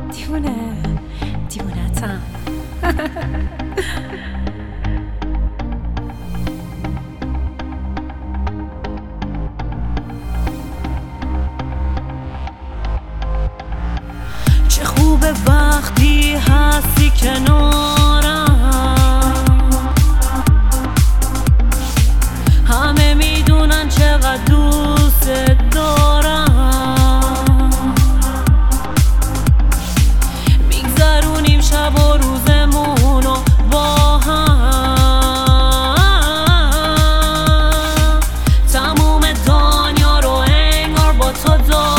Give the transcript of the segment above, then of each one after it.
دیوونتم. چه خوبه وقتی هستی کنارم، همه میدونن چقدر دوست دارم، میگذرونیم شب و روزمونو با هم، تموم دنیا رو انگار با تو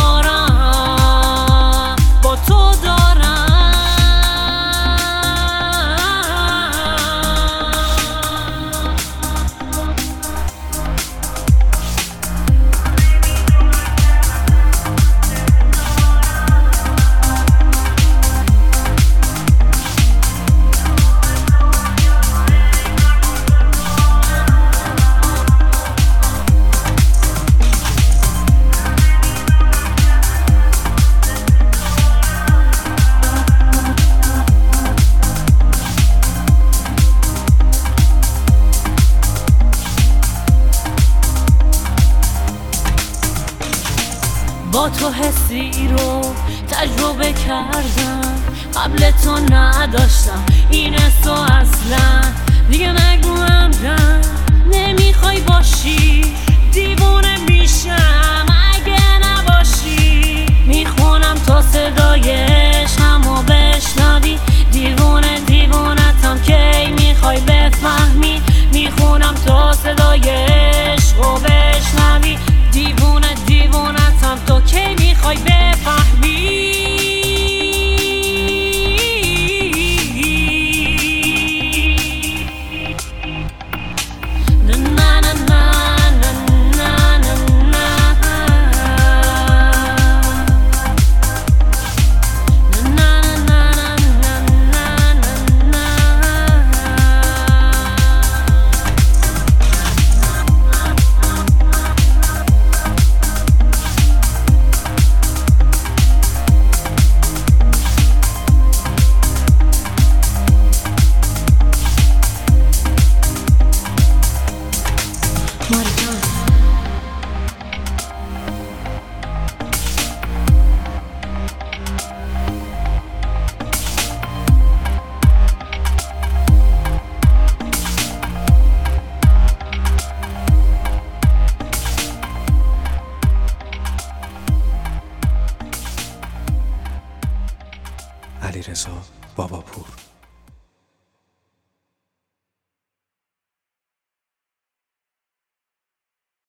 دارم، با تو دارم. با تو حسی رو تجربه کردم، قبل تو نداشتم این حسو اصلا. دیگه نگویم نه نمیخوای باشی، دیوونه میشم اگه نباشی. میخونم تا صدایش همو بشنوی، دیوونه دیوونتم کی میخوای بفهمی. میخونم تا صدایش رو بشنوی، دیوونه دیوونتم تو کی میخوای بفهمی. علیرضا باباپور.